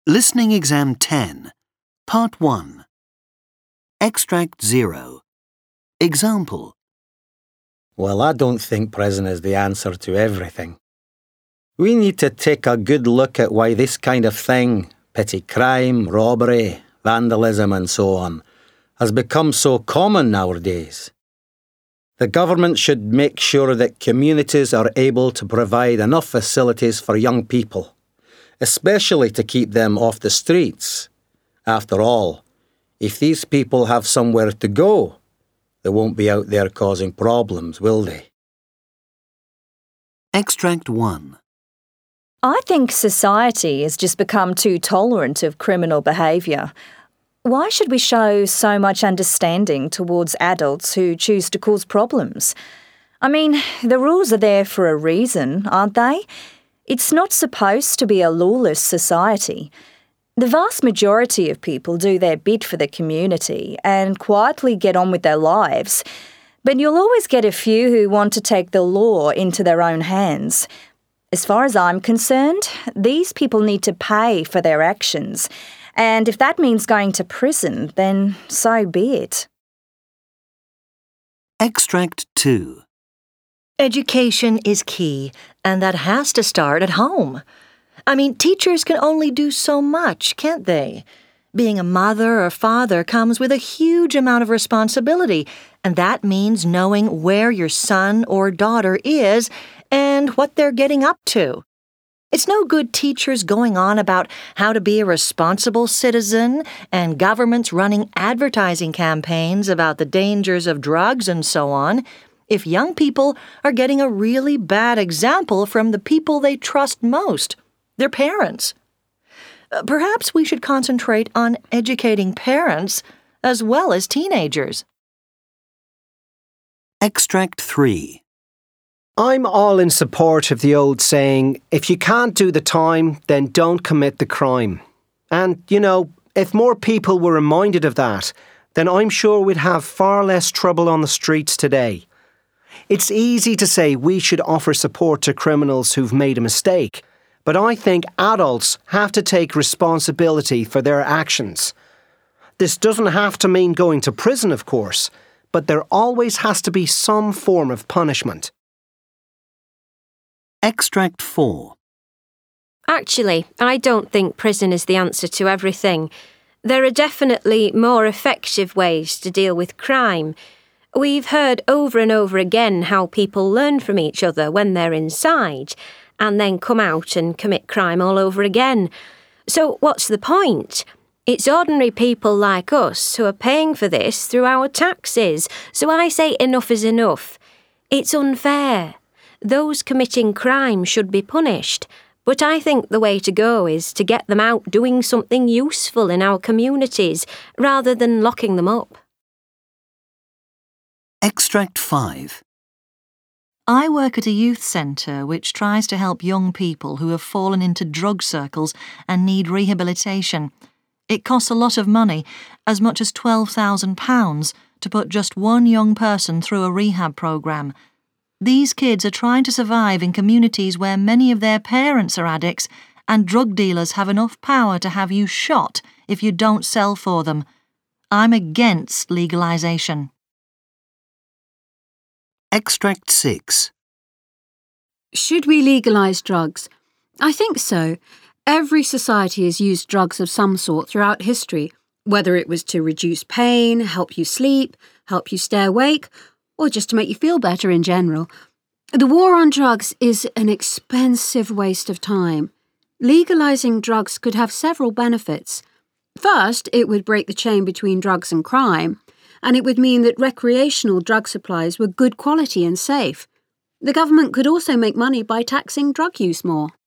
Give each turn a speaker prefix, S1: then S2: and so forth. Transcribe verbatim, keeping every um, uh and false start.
S1: Listening Exam ten, Part one. Extract zero. Example.
S2: Well, I don't think prison is the answer to everything. We need to take a good look at why this kind of thing, petty crime, robbery, vandalism and so on, has become so common nowadays. The government should make sure that communities are able to provide enough facilities for young people, especially to keep them off the streets. After all, if these people have somewhere to go, they won't be out there causing problems, will they?
S1: Extract one.
S3: I think society has just become too tolerant of criminal behaviour. Why should we show so much understanding towards adults who choose to cause problems? I mean, the rules are there for a reason, aren't they? It's not supposed to be a lawless society. The vast majority of people do their bit for the community and quietly get on with their lives, but you'll always get a few who want to take the law into their own hands. As far as I'm concerned, these people need to pay for their actions, and if that means going to prison, then so be it.
S1: Extract two.
S4: Education is key, and that has to start at home. I mean, teachers can only do so much, can't they? Being a mother or father comes with a huge amount of responsibility, and that means knowing where your son or daughter is and what they're getting up to. It's no good teachers going on about how to be a responsible citizen and governments running advertising campaigns about the dangers of drugs and so on, if young people are getting a really bad example from the people they trust most, their parents. Uh, perhaps we should concentrate on educating parents as well as teenagers.
S1: Extract three.
S5: I'm all in support of the old saying, if you can't do the time, then don't commit the crime. And, you know, if more people were reminded of that, then I'm sure we'd have far less trouble on the streets today. It's easy to say we should offer support to criminals who've made a mistake, but I think adults have to take responsibility for their actions. This doesn't have to mean going to prison, of course, but there always has to be some form of punishment.
S1: Extract four.
S6: Actually, I don't think prison is the answer to everything. There are definitely more effective ways to deal with crime. We've heard over and over again how people learn from each other when they're inside, and then come out and commit crime all over again. So what's the point? It's ordinary people like us who are paying for this through our taxes, so I say enough is enough. It's unfair. Those committing crime should be punished, but I think the way to go is to get them out doing something useful in our communities, rather than locking them up.
S1: Extract five.
S4: I work at a youth centre which tries to help young people who have fallen into drug circles and need rehabilitation. It costs a lot of money, as much as twelve thousand pounds, to put just one young person through a rehab programme. These kids are trying to survive in communities where many of their parents are addicts, and drug dealers have enough power to have you shot if you don't sell for them. I'm against legalisation.
S1: Extract six.
S7: Should we legalise drugs? I think so. Every society has used drugs of some sort throughout history, whether it was to reduce pain, help you sleep, help you stay awake, or just to make you feel better in general. The war on drugs is an expensive waste of time. Legalising drugs could have several benefits. First, it would break the chain between drugs and crime, and it would mean that recreational drug supplies were good quality and safe. The government could also make money by taxing drug use more.